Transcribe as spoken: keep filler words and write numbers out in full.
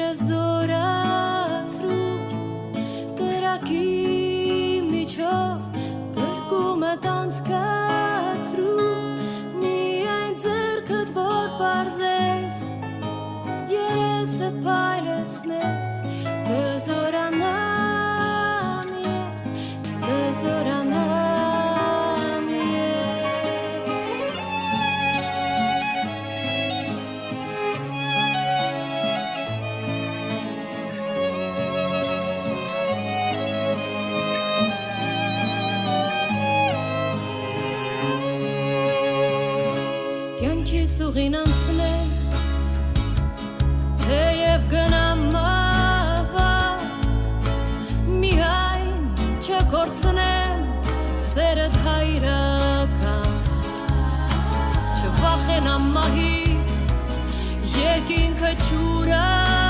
Սիրը զորացրու կրակի միջով գրկում է տանցկացրու միայն ձեռքդ որ պարզես երեսդ փայլեցնես կզորանամ ես կզորանամ ես Կյանքիս ուղին անցնել Թեև գնամ ավար Միայն չկորցնեմ սերդ հայրական Չվախենամ մահից երկինքը չուրա